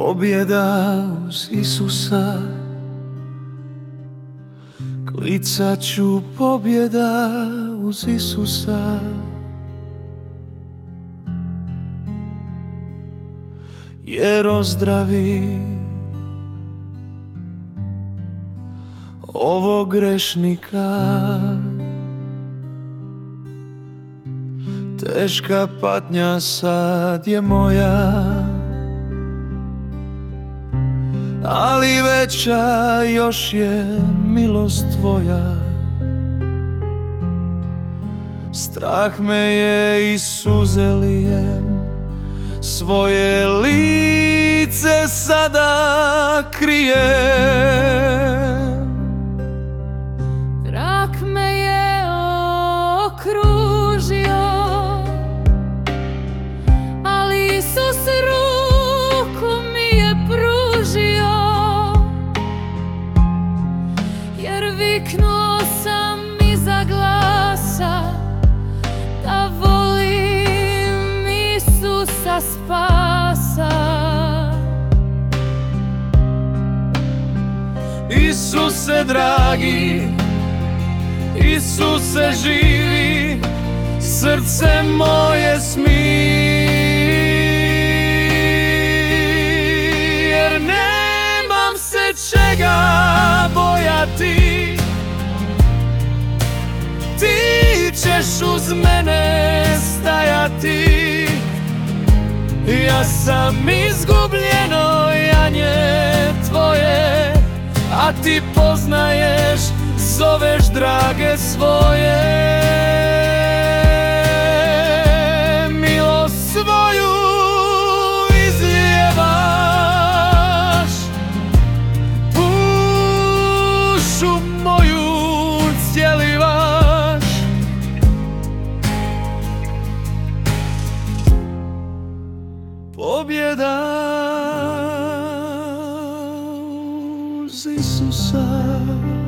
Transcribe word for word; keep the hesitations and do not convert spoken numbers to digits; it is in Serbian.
Pobjeda uz Isusa, klicat ću pobjeda uz Isusa. Jer ozdravi ovog grešnika. Teška patnja sad je moja, ali veća još je milost tvoja. Strah me je i suze lijem, svoje lice sada krijem. Rak me je okružio, ali Isus ruku mi je pružio. Jer viknuo sam iza glasa da volim Isusa spasa. Isuse dragi, Isuse živi, srce moje smiri. Jer nemam se čega bojati, ti ćeš uz mene stajati. Ja sam izgubljeno janje tvoje, a ti poznaješ, zoveš drage svoje. Milost svoju izlijevaš, dušu moju cjelivaš. Pobjeda uz Isusa.